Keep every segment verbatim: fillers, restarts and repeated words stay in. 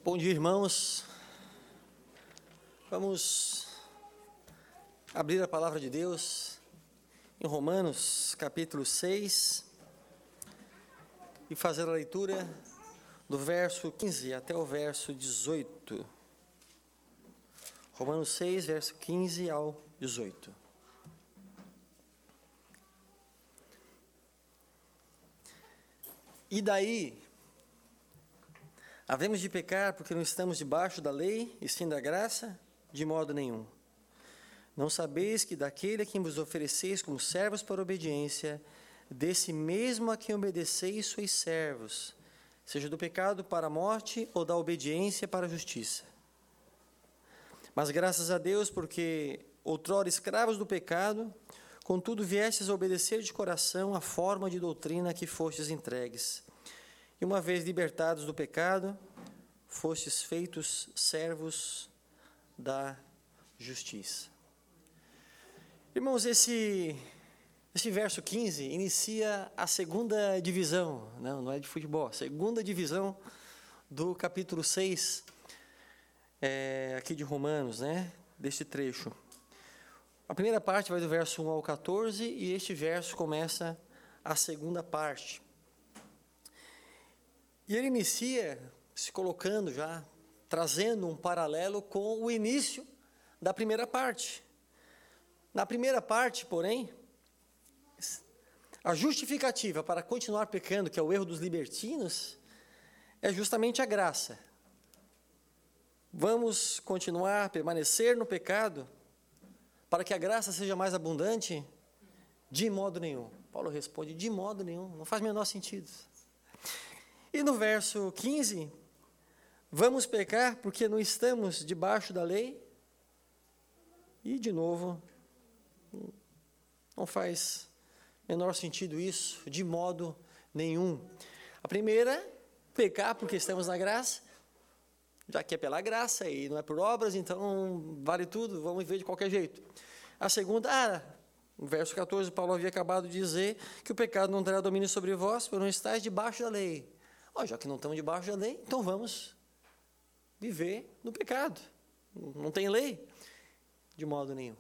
Bom dia, irmãos. Vamos abrir a palavra de Deus em Romanos, capítulo seis, e fazer a leitura do verso quinze até o verso dezoito. Romanos seis, verso quinze ao dezoito. E daí, havemos de pecar porque não estamos debaixo da lei, e sim da graça? De modo nenhum. Não sabeis que daquele a quem vos ofereceis como servos para a obediência, desse mesmo a quem obedeceis sois servos, seja do pecado para a morte ou da obediência para a justiça. Mas graças a Deus, porque outrora escravos do pecado, contudo viestes a obedecer de coração a forma de doutrina a que fostes entregues. E uma vez libertados do pecado, fostes feitos servos da justiça. Irmãos, esse, esse verso quinze inicia a segunda divisão, não, não é de futebol, a segunda divisão do capítulo seis, é, aqui de Romanos, né, deste trecho. A primeira parte vai do verso um ao quatorze, e este verso começa a segunda parte. E ele inicia se colocando já, trazendo um paralelo com o início da primeira parte. Na primeira parte, porém, a justificativa para continuar pecando, que é o erro dos libertinos, é justamente a graça. Vamos continuar, permanecer no pecado, para que a graça seja mais abundante? De modo nenhum. Paulo responde, de modo nenhum, não faz o menor sentido. E no verso quinze, vamos pecar porque não estamos debaixo da lei? E, de novo, não faz menor sentido isso, de modo nenhum. A primeira, pecar porque estamos na graça, já que é pela graça e não é por obras, então vale tudo, vamos viver de qualquer jeito. A segunda, ah, no verso quatorze, Paulo havia acabado de dizer que o pecado não terá domínio sobre vós, por não estáis debaixo da lei. Oh, já que não estamos debaixo da lei, então vamos viver no pecado. Não tem lei, de modo nenhum.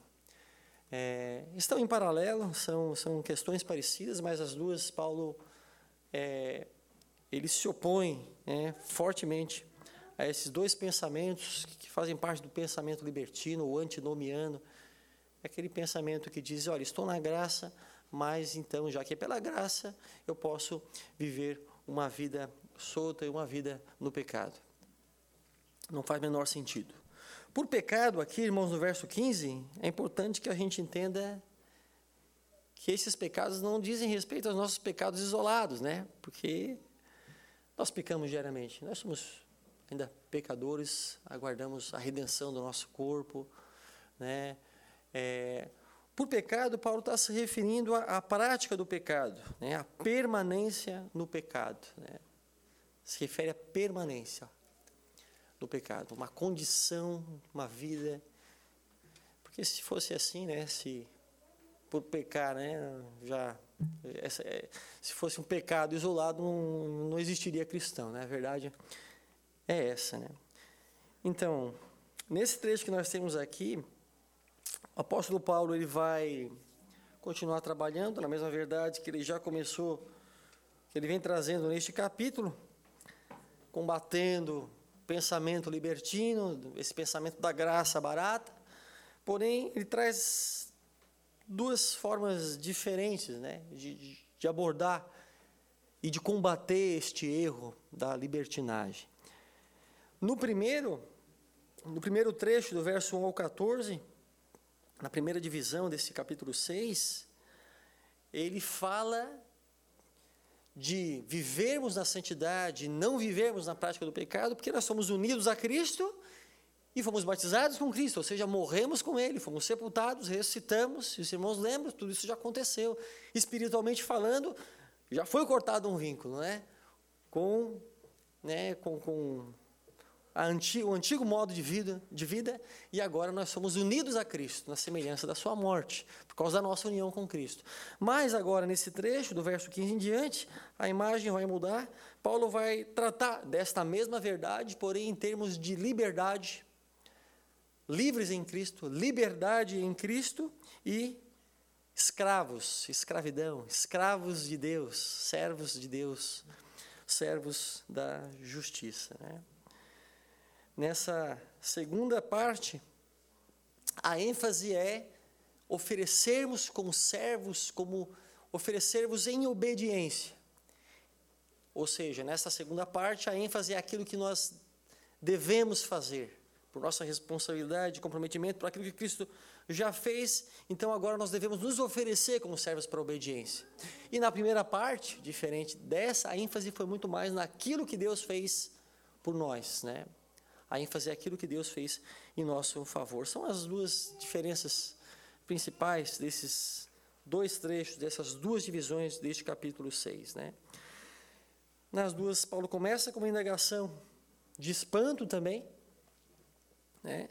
É, estão em paralelo, são, são questões parecidas, mas as duas, Paulo, é, ele se opõe é, fortemente a esses dois pensamentos que, que fazem parte do pensamento libertino ou antinomiano. É aquele pensamento que diz, olha, estou na graça, mas então, já que é pela graça, eu posso viver uma vida solta e uma vida no pecado. Não faz menor sentido. Por pecado, aqui, irmãos, no verso quinze, é importante que a gente entenda que esses pecados não dizem respeito aos nossos pecados isolados, né? Porque nós pecamos diariamente. Nós somos ainda pecadores, aguardamos a redenção do nosso corpo, né? É, por pecado, Paulo está se referindo à, à prática do pecado, né? A permanência no pecado, né? Se refere à permanência no pecado, uma condição, uma vida. Porque se fosse assim, né, se por pecar, né, já, essa, se fosse um pecado isolado, não, não existiria cristão, né? A verdade é essa, né? Então, nesse trecho que nós temos aqui, o apóstolo Paulo ele vai continuar trabalhando na mesma verdade que ele já começou, que ele vem trazendo neste capítulo, combatendo o pensamento libertino, esse pensamento da graça barata. Porém, ele traz duas formas diferentes, né, de, de abordar e de combater este erro da libertinagem. No primeiro, no primeiro trecho, do verso um ao quatorze, na primeira divisão desse capítulo seis, ele fala de vivermos na santidade, não vivermos na prática do pecado, porque nós somos unidos a Cristo e fomos batizados com Cristo, ou seja, morremos com Ele, fomos sepultados, ressuscitamos, e os irmãos lembram, tudo isso já aconteceu. Espiritualmente falando, já foi cortado um vínculo, né? Com, né, com, com a antigo, o antigo modo de vida, de vida, e agora nós somos unidos a Cristo, na semelhança da sua morte, por causa da nossa união com Cristo. Mas agora, nesse trecho, do verso quinze em diante, a imagem vai mudar. Paulo vai tratar desta mesma verdade, porém em termos de liberdade, livres em Cristo, liberdade em Cristo e escravos, escravidão, escravos de Deus, servos de Deus, servos da justiça, né? Nessa segunda parte, a ênfase é oferecermos como servos, como oferecermos em obediência. Ou seja, nessa segunda parte, a ênfase é aquilo que nós devemos fazer, por nossa responsabilidade, comprometimento, por aquilo que Cristo já fez. Então, agora nós devemos nos oferecer como servos para a obediência. E na primeira parte, diferente dessa, a ênfase foi muito mais naquilo que Deus fez por nós, né? A ênfase é aquilo que Deus fez em nosso favor. São as duas diferenças principais desses dois trechos, dessas duas divisões deste capítulo seis, né? Nas duas, Paulo começa com uma indagação de espanto também, né?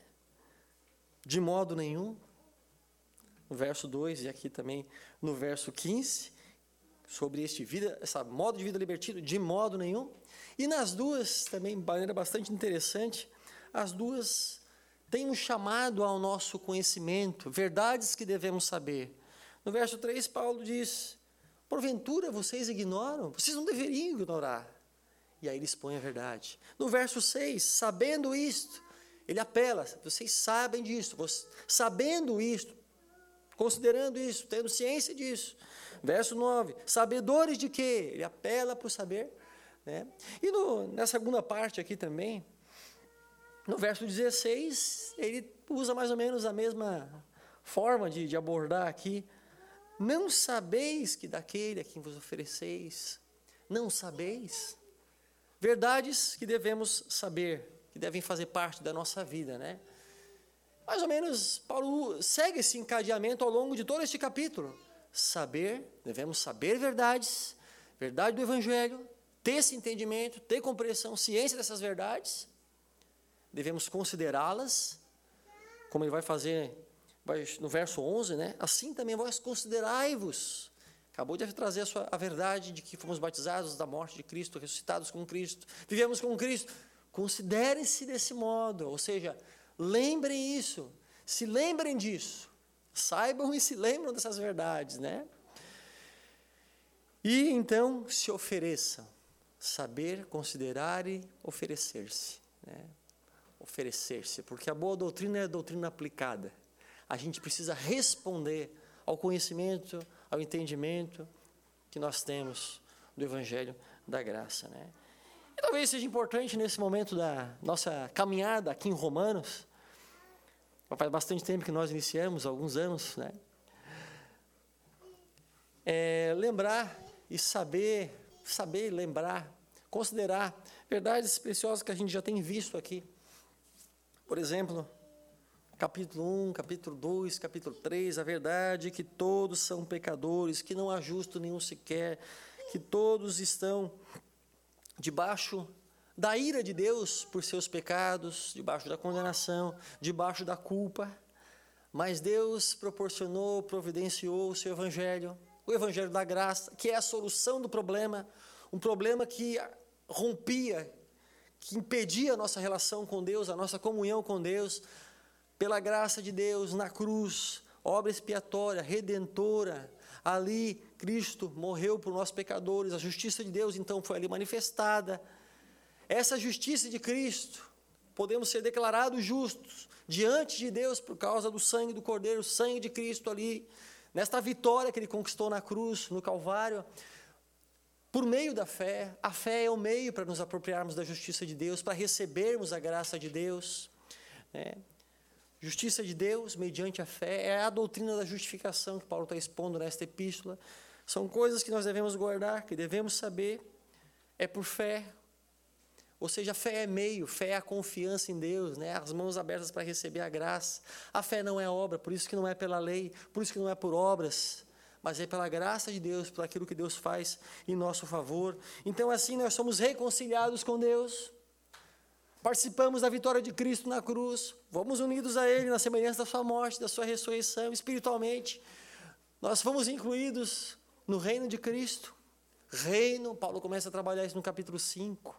De modo nenhum, no verso dois e aqui também no verso quinze, sobre este vida, essa modo de vida libertino, de modo nenhum. E nas duas, também de maneira bastante interessante, as duas têm um chamado ao nosso conhecimento, verdades que devemos saber. No verso três, Paulo diz: porventura vocês ignoram? Vocês não deveriam ignorar. E aí ele expõe a verdade. No verso seis, sabendo isto, ele apela: vocês sabem disso, sabendo isto, considerando isso, tendo ciência disso. Verso nove, sabedores de quê? Ele apela para o saber, né? E no, na segunda parte aqui também, no verso dezesseis, ele usa mais ou menos a mesma forma de, de abordar aqui. Não sabeis que daquele a quem vos ofereceis, não sabeis? Verdades que devemos saber, que devem fazer parte da nossa vida, né? Mais ou menos, Paulo segue esse encadeamento ao longo de todo este capítulo. Saber, devemos saber verdades, verdade do Evangelho, ter esse entendimento, ter compreensão, ciência dessas verdades, devemos considerá-las, como ele vai fazer vai, no verso onze, né? Assim também vós considerai-vos. Acabou de trazer a, sua, a verdade de que fomos batizados da morte de Cristo, ressuscitados com Cristo, vivemos com Cristo. Considerem-se desse modo, ou seja, lembrem isso, se lembrem disso. Saibam e se lembram dessas verdades, né? E então se ofereçam, saber, considerar e oferecer-se, né? Oferecer-se, porque a boa doutrina é a doutrina aplicada. A gente precisa responder ao conhecimento, ao entendimento que nós temos do Evangelho da Graça, né? E talvez seja importante nesse momento da nossa caminhada aqui em Romanos. Faz bastante tempo que nós iniciamos, alguns anos, né? É, lembrar e saber, saber lembrar, considerar verdades preciosas que a gente já tem visto aqui. Por exemplo, capítulo um, capítulo dois, capítulo três, a verdade que todos são pecadores, que não há justo nenhum sequer, que todos estão debaixo da ira de Deus por seus pecados, debaixo da condenação, debaixo da culpa. Mas Deus proporcionou, providenciou o seu Evangelho, o Evangelho da graça, que é a solução do problema, um problema que rompia, que impedia a nossa relação com Deus, a nossa comunhão com Deus. Pela graça de Deus, na cruz, obra expiatória, redentora, ali Cristo morreu por nós pecadores, a justiça de Deus então foi ali manifestada. Essa justiça de Cristo, podemos ser declarados justos diante de Deus por causa do sangue do Cordeiro, o sangue de Cristo ali, nesta vitória que Ele conquistou na cruz, no Calvário, por meio da fé. A fé é o meio para nos apropriarmos da justiça de Deus, para recebermos a graça de Deus, né? Justiça de Deus mediante a fé é a doutrina da justificação que Paulo está expondo nesta epístola. São coisas que nós devemos guardar, que devemos saber. É por fé. Ou seja, a fé é meio, fé é a confiança em Deus, né? As mãos abertas para receber a graça. A fé não é obra, por isso que não é pela lei, por isso que não é por obras, mas é pela graça de Deus, por aquilo que Deus faz em nosso favor. Então, assim, nós somos reconciliados com Deus. participamos da vitória de Cristo na cruz, fomos unidos a Ele na semelhança da sua morte, da sua ressurreição, espiritualmente, nós fomos incluídos no reino de Cristo. Reino, Paulo começa a trabalhar isso no capítulo cinco,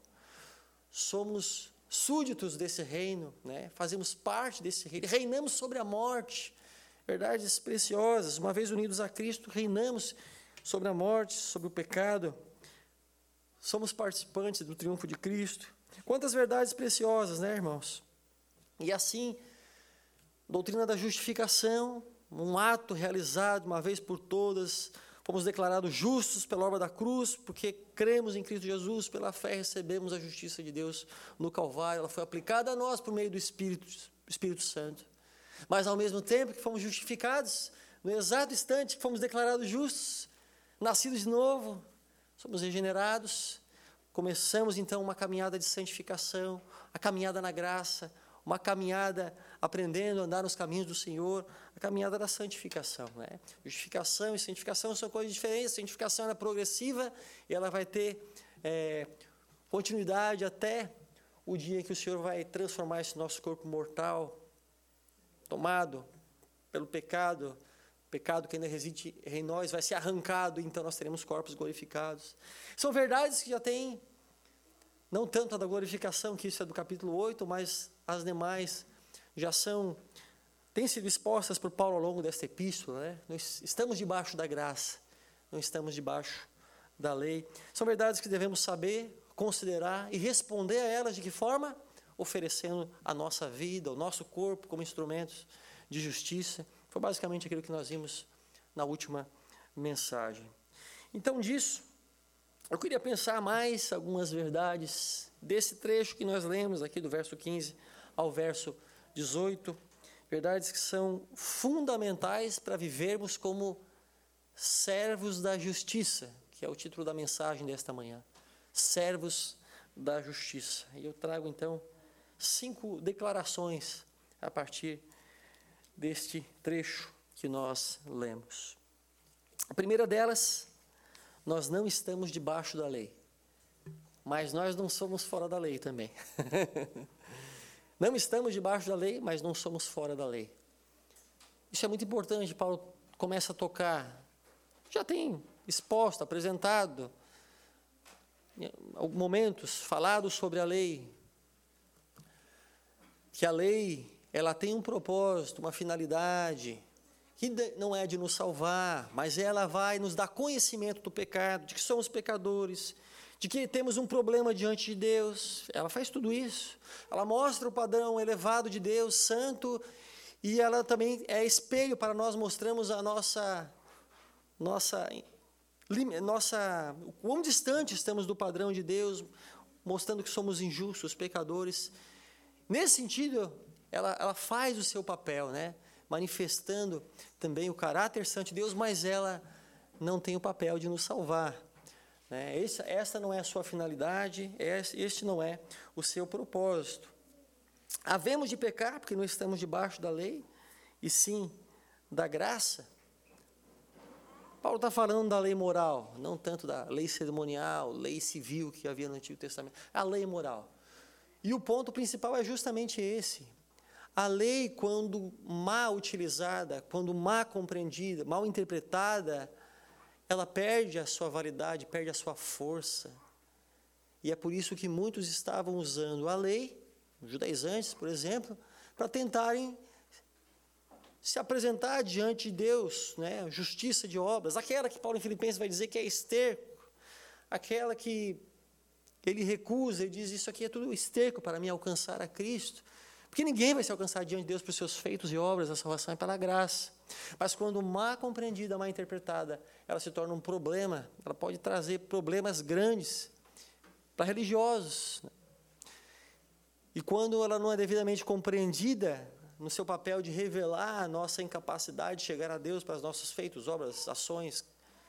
somos súditos desse reino, né? Fazemos parte desse reino, reinamos sobre a morte, verdades preciosas, uma vez unidos a Cristo, reinamos sobre a morte, sobre o pecado, somos participantes do triunfo de Cristo. Quantas verdades preciosas, né, irmãos? E assim, doutrina da justificação, um ato realizado uma vez por todas, fomos declarados justos pela obra da cruz, porque cremos em Cristo Jesus, pela fé recebemos a justiça de Deus no Calvário, ela foi aplicada a nós por meio do Espírito, Espírito Santo. Mas ao mesmo tempo que fomos justificados, no exato instante que fomos declarados justos, nascidos de novo, somos regenerados, começamos então uma caminhada de santificação, a caminhada na graça, uma caminhada aprendendo a andar nos caminhos do Senhor, a caminhada da santificação, né? Justificação e santificação são coisas diferentes. A santificação é progressiva e ela vai ter é, continuidade até o dia em que o Senhor vai transformar esse nosso corpo mortal, tomado pelo pecado, pecado que ainda reside em nós, vai ser arrancado, então nós teremos corpos glorificados. São verdades que já têm, não tanto a da glorificação, que isso é do capítulo oito, mas as demais já são, têm sido expostas por Paulo ao longo desta epístola, né? Nós estamos debaixo da graça, não estamos debaixo da lei. São verdades que devemos saber, considerar e responder a elas de que forma? Oferecendo a nossa vida, o nosso corpo como instrumentos de justiça. Foi basicamente aquilo que nós vimos na última mensagem. Então, disso, eu queria pensar mais algumas verdades desse trecho que nós lemos aqui do verso quinze ao verso dezoito, verdades que são fundamentais para vivermos como servos da justiça, que é o título da mensagem desta manhã, servos da justiça. E eu trago então cinco declarações a partir deste trecho que nós lemos. A primeira delas, nós não estamos debaixo da lei, mas nós não somos fora da lei também. Não estamos debaixo da lei, mas não somos fora da lei. Isso é muito importante. Paulo começa a tocar, já tem exposto, apresentado, em momentos, falado sobre a lei, que a lei, ela tem um propósito, uma finalidade, que não é de nos salvar, mas ela vai nos dar conhecimento do pecado, de que somos pecadores, de que temos um problema diante de Deus. Ela faz tudo isso. Ela mostra o padrão elevado de Deus, santo, e ela também é espelho para nós mostrarmos a nossa, nossa, nossa, o quão distante estamos do padrão de Deus, mostrando que somos injustos, pecadores. Nesse sentido, ela, ela faz o seu papel, né? Manifestando também o caráter santo de Deus, mas ela não tem o papel de nos salvar. Né? Essa, essa não é a sua finalidade, este não é o seu propósito. Havemos de pecar porque não estamos debaixo da lei, e sim da graça. Paulo está falando da lei moral, não tanto da lei cerimonial, lei civil que havia no Antigo Testamento, a lei moral. E o ponto principal é justamente esse. A lei, quando mal utilizada, quando mal compreendida, mal interpretada, ela perde a sua validade, perde a sua força. E é por isso que muitos estavam usando a lei, os judaizantes, por exemplo, para tentarem se apresentar diante de Deus, né? Justiça de obras, aquela que Paulo em Filipenses vai dizer que é esterco, aquela que ele recusa, ele diz, isso aqui é tudo esterco para mim alcançar a Cristo. Porque ninguém vai se alcançar diante de Deus por seus feitos e obras, a salvação é pela graça. Mas quando mal compreendida, mal interpretada, ela se torna um problema, ela pode trazer problemas grandes para religiosos. E quando ela não é devidamente compreendida, no seu papel de revelar a nossa incapacidade de chegar a Deus para os nossos feitos, obras, ações,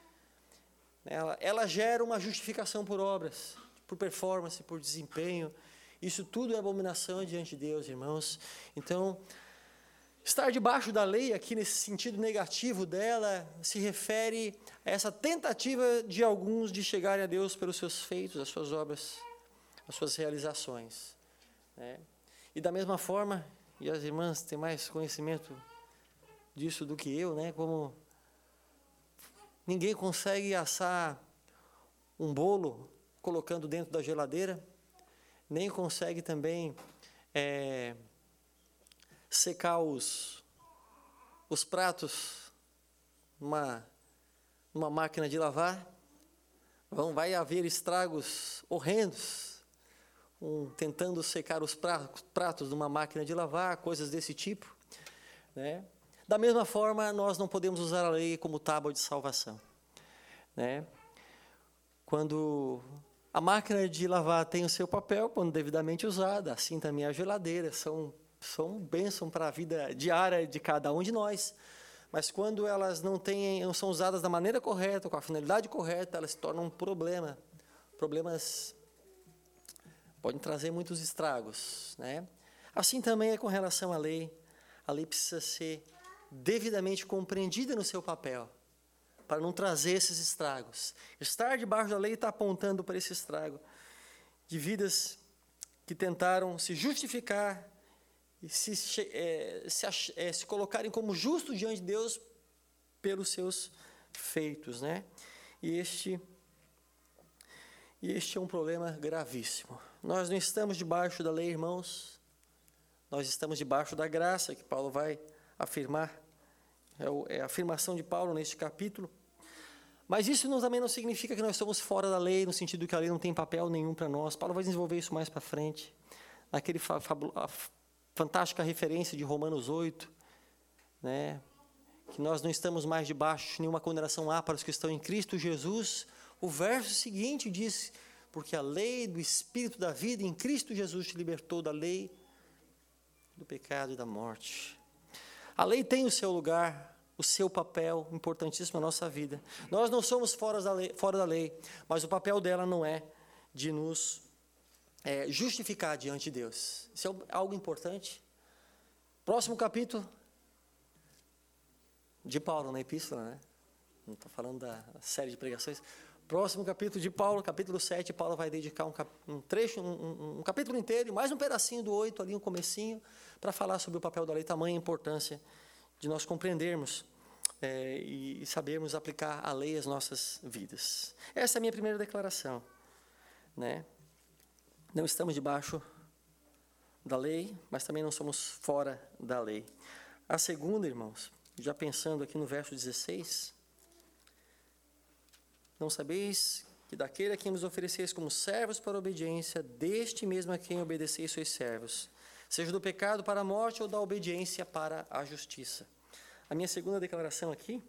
ela, ela gera uma justificação por obras, por performance, por desempenho. Isso tudo é abominação diante de Deus, irmãos. Então, estar debaixo da lei, aqui nesse sentido negativo dela, se refere a essa tentativa de alguns de chegarem a Deus pelos seus feitos, as suas obras, as suas realizações. né? E da mesma forma, e as irmãs têm mais conhecimento disso do que eu, né? Como ninguém consegue assar um bolo colocando dentro da geladeira, nem consegue também é, secar os, os pratos numa, numa máquina de lavar. Vão, vai haver estragos horrendos, um, tentando secar os pratos, pratos numa máquina de lavar, coisas desse tipo, né? Da mesma forma, nós não podemos usar a lei como tábua de salvação, né? Quando a máquina de lavar tem o seu papel, quando devidamente usada, assim também a geladeira, são, são bênção para a vida diária de cada um de nós. Mas quando elas não, têm, não são usadas da maneira correta, com a finalidade correta, elas se tornam um problema. Problemas podem trazer muitos estragos, né? Assim também é com relação à lei. A lei precisa ser devidamente compreendida no seu papel, para não trazer esses estragos. Estar debaixo da lei está apontando para esse estrago de vidas que tentaram se justificar e se, é, se, é, se colocarem como justos diante de Deus pelos seus feitos, né? E este, e este é um problema gravíssimo. Nós não estamos debaixo da lei, irmãos. Nós estamos debaixo da graça, que Paulo vai afirmar. É, o, é a afirmação de Paulo neste capítulo. Mas isso não, também não significa que nós estamos fora da lei, no sentido que a lei não tem papel nenhum para nós. Paulo vai desenvolver isso mais para frente. Naquele fa, fabu, a fantástica referência de Romanos oito, né? Que nós não estamos mais debaixo de nenhuma condenação há para os que estão em Cristo Jesus. O verso seguinte diz: porque a lei do Espírito da vida em Cristo Jesus te libertou da lei do pecado e da morte. A lei tem o seu lugar, o seu papel importantíssimo na nossa vida. Nós não somos fora da lei, fora da lei, mas o papel dela não é de nos é, justificar diante de Deus. Isso é algo importante. Próximo capítulo de Paulo na epístola, né? Não estou falando da série de pregações. Próximo capítulo de Paulo, capítulo sete, Paulo vai dedicar um, cap, um trecho, um, um, um capítulo inteiro, mais um pedacinho do oito ali, um comecinho, para falar sobre o papel da lei, tamanha importância de nós compreendermos é, e sabermos aplicar a lei às nossas vidas. Essa é a minha primeira declaração, né? Não estamos debaixo da lei, mas também não somos fora da lei. A segunda, irmãos, já pensando aqui no verso dezesseis, não sabeis que daquele a quem vos ofereceis como servos para a obediência, deste mesmo a quem obedeceis sois servos, seja do pecado para a morte ou da obediência para a justiça. A minha segunda declaração aqui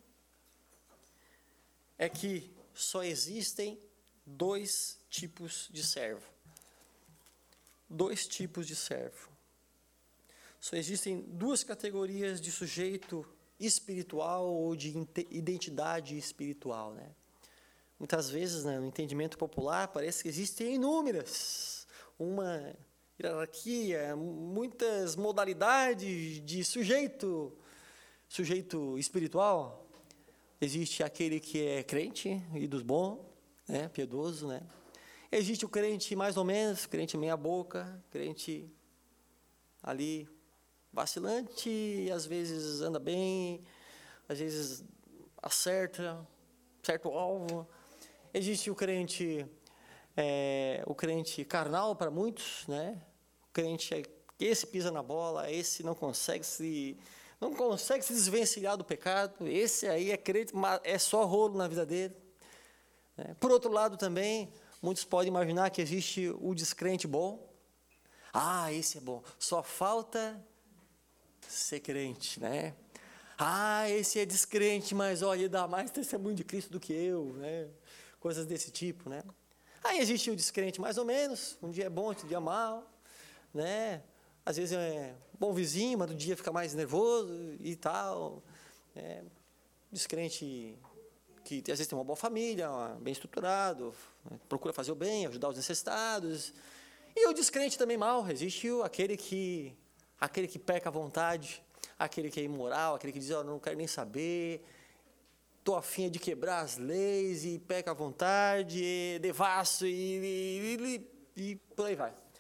é que só existem dois tipos de servo. Dois tipos de servo. Só existem duas categorias de sujeito espiritual ou de identidade espiritual, né? Muitas vezes, né, no entendimento popular, parece que existem inúmeras, uma hierarquia, muitas modalidades de sujeito, sujeito espiritual. Existe aquele que é crente e dos bons, né, piedoso, né? Existe o crente mais ou menos, crente meia boca, crente ali vacilante, às vezes anda bem, às vezes acerta certo alvo. Existe o crente, é, o crente carnal para muitos, né? O crente é, esse pisa na bola, esse não consegue se, não consegue se desvencilhar do pecado, esse aí é crente, é só rolo na vida dele. Né? Por outro lado também, muitos podem imaginar que existe o descrente bom. Ah, esse é bom, só falta ser crente, né? Ah, esse é descrente, mas olha, ele dá mais testemunho de Cristo do que eu, né? Coisas desse tipo, né? Aí existe o descrente mais ou menos, um dia é bom, outro dia é mal, né? Às vezes é bom vizinho, mas no dia fica mais nervoso e tal. Né? Descrente que às vezes tem uma boa família, bem estruturado, procura fazer o bem, ajudar os necessitados. E o descrente também mal, existe aquele que, aquele que peca à vontade, aquele que é imoral, aquele que diz, oh, não quero nem saber, estou afim de quebrar as leis e peca à vontade, e devasso e, e, e, e por aí vai.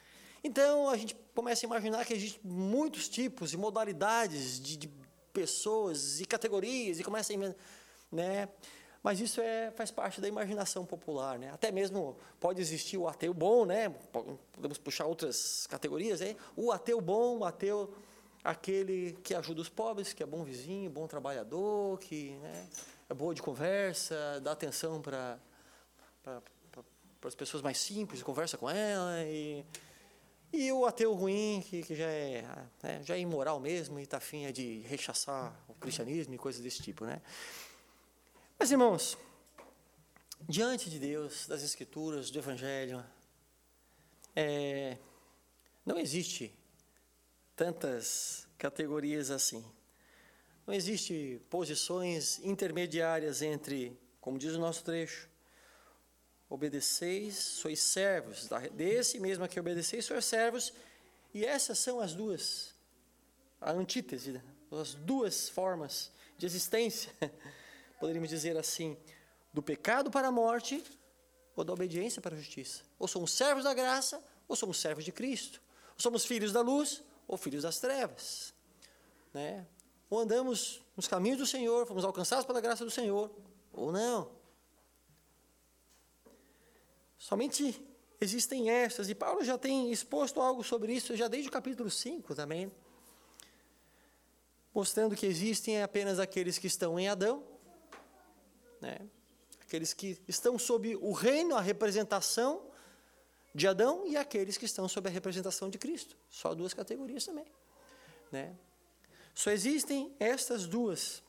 Então, a gente começa a imaginar que existem muitos tipos e modalidades de, de pessoas e categorias, e começa a... Né? Mas isso é, faz parte da imaginação popular, né? Até mesmo pode existir o ateu bom, né? Podemos puxar outras categorias, hein? O ateu bom, o ateu, aquele que ajuda os pobres, que é bom vizinho, bom trabalhador, que, né, é boa de conversa, dá atenção para para as pessoas mais simples, conversa com ela, e, e o ateu ruim, que, que já, é, né, já é imoral mesmo e está afim de rechaçar o cristianismo e coisas desse tipo, né? Mas, irmãos, diante de Deus, das Escrituras, do Evangelho, é, não existe tantas categorias assim. Não existe posições intermediárias entre, como diz o nosso trecho, obedeceis, sois servos, desse mesmo a que obedeceis, sois servos, e essas são as duas, a antítese, as duas formas de existência, poderíamos dizer assim, do pecado para a morte ou da obediência para a justiça. Ou somos servos da graça, ou somos servos de Cristo. Ou somos filhos da luz, ou filhos das trevas. Né? Ou andamos nos caminhos do Senhor, fomos alcançados pela graça do Senhor, ou não. Somente existem estas, e Paulo já tem exposto algo sobre isso, já desde o capítulo cinco também, mostrando que existem apenas aqueles que estão em Adão, né? Aqueles que estão sob o reino, a representação de Adão, e aqueles que estão sob a representação de Cristo. Só duas categorias também. Né? Só existem estas duas.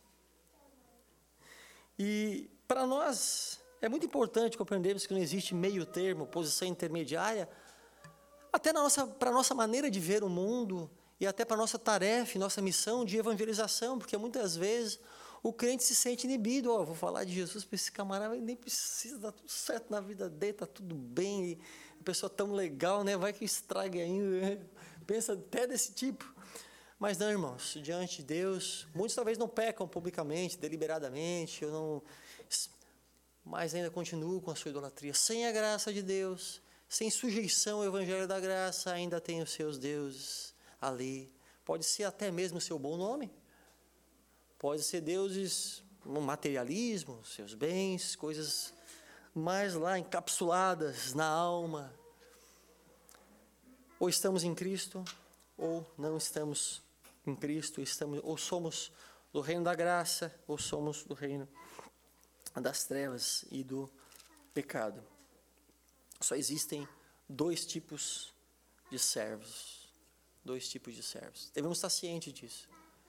E para nós é muito importante compreendermos que não existe meio termo, posição intermediária, até na nossa, para a nossa maneira de ver o mundo e até para a nossa tarefa, nossa missão de evangelização, porque muitas vezes o crente se sente inibido. Ó, oh, vou falar de Jesus para esse camarada, ele nem precisa, dar tudo certo na vida dele, está tudo bem, e a pessoa tão legal, né? Vai que estrague ainda, né? Pensa até desse tipo. Mas não, irmãos, diante de Deus, muitos talvez não pecam publicamente, deliberadamente, ou não, mas ainda continuam com a sua idolatria. Sem a graça de Deus, sem sujeição ao Evangelho da Graça, ainda tem os seus deuses ali. Pode ser até mesmo o seu bom nome. Pode ser deuses no materialismo, seus bens, coisas mais lá encapsuladas na alma. Ou estamos em Cristo, ou não estamos em Cristo, estamos, ou somos do reino da graça, ou somos do reino das trevas e do pecado. Só existem dois tipos de servos. Dois tipos de servos. Devemos estar cientes disso.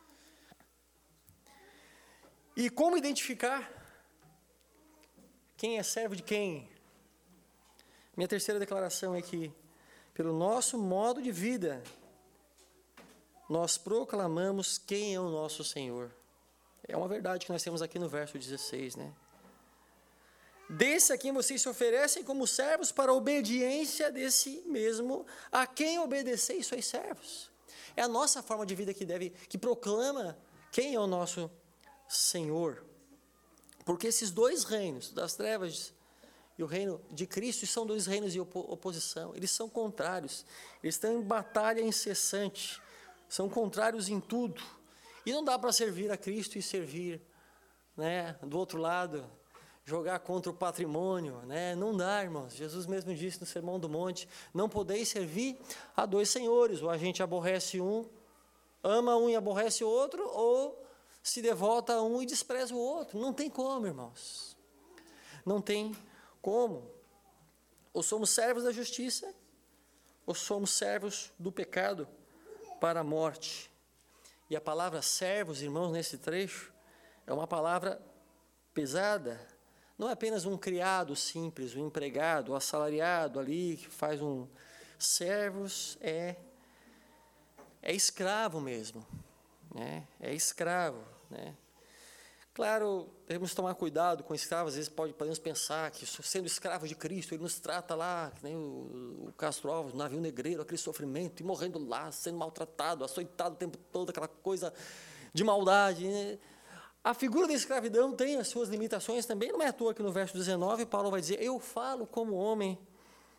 E como identificar quem é servo de quem? Minha terceira declaração é que, pelo nosso modo de vida, nós proclamamos quem é o nosso Senhor. É uma verdade que nós temos aqui no verso dezesseis, né? Desse a quem vocês se oferecem como servos para a obediência desse mesmo, a quem obedeceis sois servos. É a nossa forma de vida que deve, que proclama quem é o nosso Senhor. Porque esses dois reinos, das trevas e o reino de Cristo, são dois reinos de oposição. Eles são contrários. Eles estão em batalha incessante. São contrários em tudo. E não dá para servir a Cristo e servir, né, do outro lado, jogar contra o patrimônio, né? Não dá, irmãos. Jesus mesmo disse no Sermão do Monte, não podeis servir a dois senhores. Ou a gente aborrece um, ama um e aborrece o outro, ou se devota a um e despreza o outro. Não tem como, irmãos. Não tem como. Ou somos servos da justiça, ou somos servos do pecado para a morte. E a palavra servos, irmãos, nesse trecho, é uma palavra pesada. Não é apenas um criado simples, um empregado, um assalariado ali, que faz um... Servos é, é escravo mesmo, né? É escravo, né? Claro, devemos tomar cuidado com escravos. Às vezes pode, podemos pensar que, sendo escravo de Cristo, Ele nos trata lá, que nem o, o Castro Alves, o navio negreiro, aquele sofrimento, e morrendo lá, sendo maltratado, açoitado o tempo todo, aquela coisa de maldade, né? A figura da escravidão tem as suas limitações também. Não é à toa que no verso dezenove, Paulo vai dizer, eu falo como homem,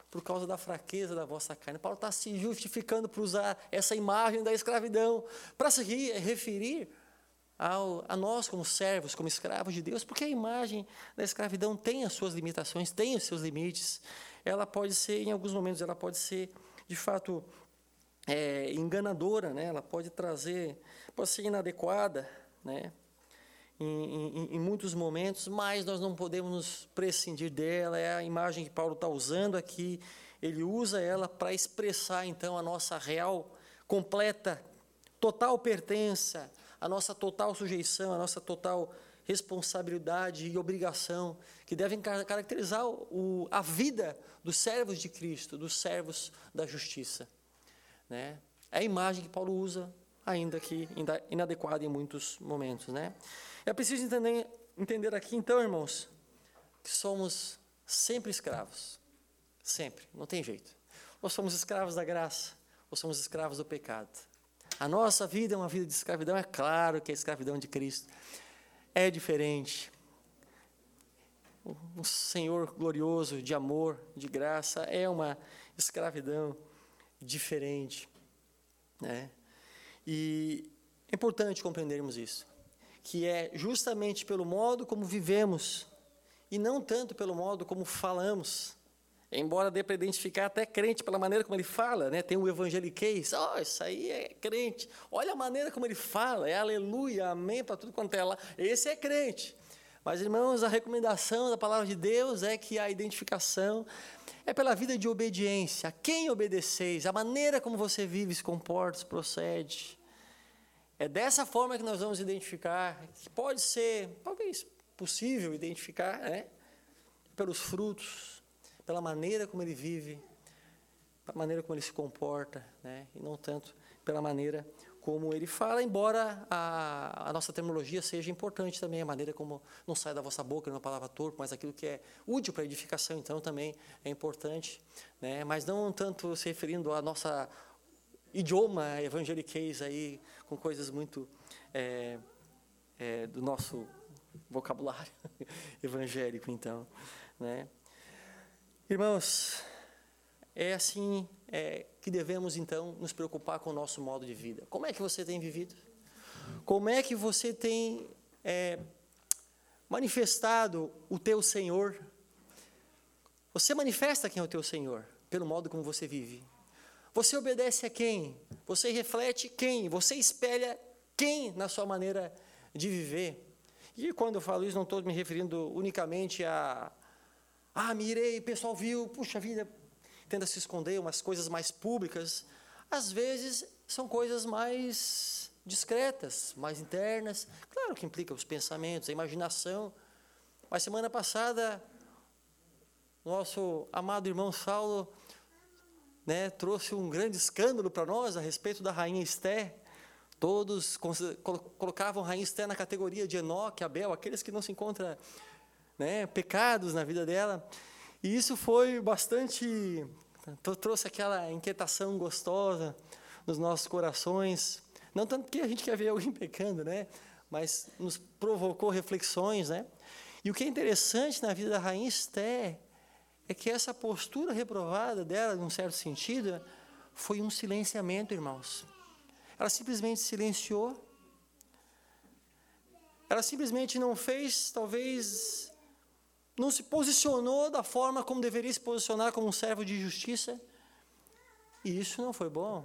por causa da fraqueza da vossa carne. Paulo está se justificando por usar essa imagem da escravidão, para se referir ao, a nós como servos, como escravos de Deus, porque a imagem da escravidão tem as suas limitações, tem os seus limites. Ela pode ser, em alguns momentos, ela pode ser, de fato, é, enganadora, né? Ela pode trazer, pode ser inadequada, né? Em, em, em muitos momentos, mas nós não podemos nos prescindir dela. É a imagem que Paulo está usando aqui. Ele usa ela para expressar, então, a nossa real, completa, total pertença, a nossa total sujeição, a nossa total responsabilidade e obrigação, que devem caracterizar o, a vida dos servos de Cristo, dos servos da justiça, né? É a imagem que Paulo usa, ainda que inadequada em muitos momentos, né? É preciso entender, entender aqui, então, irmãos, que somos sempre escravos. Sempre, não tem jeito. Ou somos escravos da graça, ou somos escravos do pecado. A nossa vida é uma vida de escravidão, é claro que a escravidão de Cristo é diferente. Um Senhor glorioso, de amor, de graça, é uma escravidão diferente, né? E é importante compreendermos isso, que é justamente pelo modo como vivemos, e não tanto pelo modo como falamos, embora dê para identificar até crente pela maneira como ele fala, né? Tem um evangeliquez, oh, isso aí é crente, olha a maneira como ele fala, é aleluia, amém, para tudo quanto é lá, esse é crente. Mas, irmãos, a recomendação da palavra de Deus é que a identificação é pela vida de obediência. A quem obedeceis, a maneira como você vive, se comporta, se procede. É dessa forma que nós vamos identificar, que pode ser, talvez, possível identificar, né? Pelos frutos, pela maneira como ele vive, pela maneira como ele se comporta, né? E não tanto pela maneira como ele fala, embora a, a nossa terminologia seja importante também, a maneira como não sai da vossa boca uma palavra torpe, mas aquilo que é útil para a edificação, então, também é importante, né? Mas não tanto se referindo à nossa idioma evangeliquez aí, com coisas muito é, é, do nosso vocabulário evangélico, então, né? Irmãos, é assim é, que devemos, então, nos preocupar com o nosso modo de vida. Como é que você tem vivido? Como é que você tem é, manifestado o teu Senhor? Você manifesta quem é o teu Senhor, pelo modo como você vive. Você obedece a quem? Você reflete quem? Você espelha quem na sua maneira de viver? E quando eu falo isso, não estou me referindo unicamente a... Ah, mirei, o pessoal viu, puxa vida, tenta se esconder, umas coisas mais públicas. Às vezes, são coisas mais discretas, mais internas. Claro que implica os pensamentos, a imaginação. Mas semana passada, nosso amado irmão Saulo, né, trouxe um grande escândalo para nós a respeito da rainha Esté. Todos colocavam a rainha Esté na categoria de Enoque, Abel, aqueles que não se encontram, né, pecados na vida dela. E isso foi bastante, trouxe aquela inquietação gostosa nos nossos corações. Não tanto porque a gente quer ver alguém pecando, né, mas nos provocou reflexões, né. E o que é interessante na vida da rainha Esté é que essa postura reprovada dela, num certo sentido, foi um silenciamento, irmãos. Ela simplesmente silenciou. Ela simplesmente não fez, talvez, não se posicionou da forma como deveria se posicionar como um servo de justiça. E isso não foi bom.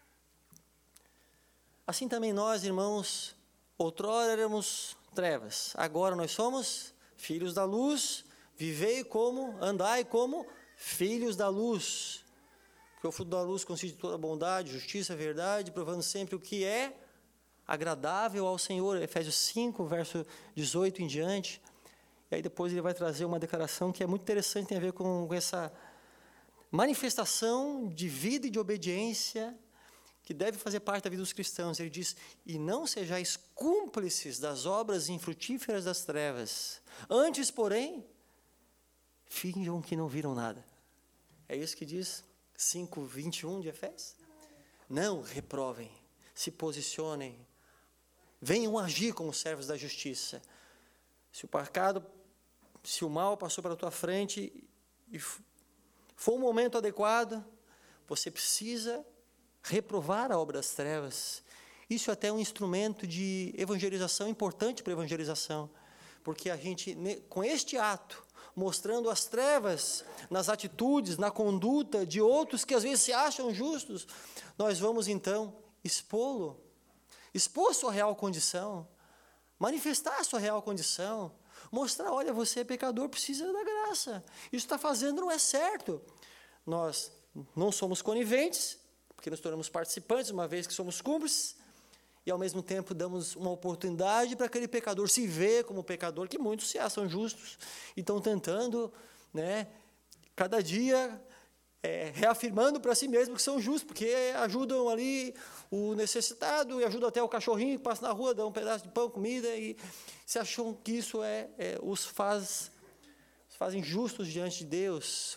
Assim também nós, irmãos, outrora éramos trevas, agora nós somos filhos da luz. Vivei como, andai como filhos da luz. Porque o fruto da luz consiste em toda bondade, justiça, verdade, provando sempre o que é agradável ao Senhor. Efésios cinco, verso dezoito em diante. E aí depois ele vai trazer uma declaração que é muito interessante, tem a ver com, com essa manifestação de vida e de obediência que deve fazer parte da vida dos cristãos. Ele diz, e não sejais cúmplices das obras infrutíferas das trevas. Antes, porém, finjam que não viram nada. É isso que diz cinco, vinte e um de Efésios? Não reprovem, se posicionem, venham agir como servos da justiça. Se o pecado, se o mal passou pela tua frente e for o momento adequado, você precisa reprovar a obra das trevas. Isso até é um instrumento de evangelização importante para a evangelização, porque a gente, com este ato, mostrando as trevas nas atitudes, na conduta de outros que às vezes se acham justos, nós vamos então expô-lo, expor sua real condição, manifestar a sua real condição, mostrar, olha, você é pecador, precisa da graça, isso que está fazendo não é certo. Nós não somos coniventes, porque nos tornamos participantes, uma vez que somos cúmplices, e ao mesmo tempo damos uma oportunidade para aquele pecador se ver como pecador, que muitos se acham justos, e estão tentando, né, cada dia, é, reafirmando para si mesmo que são justos, porque ajudam ali o necessitado, e ajudam até o cachorrinho que passa na rua, dão um pedaço de pão, comida, e se acham que isso é, é, os, faz, os fazem justos diante de Deus.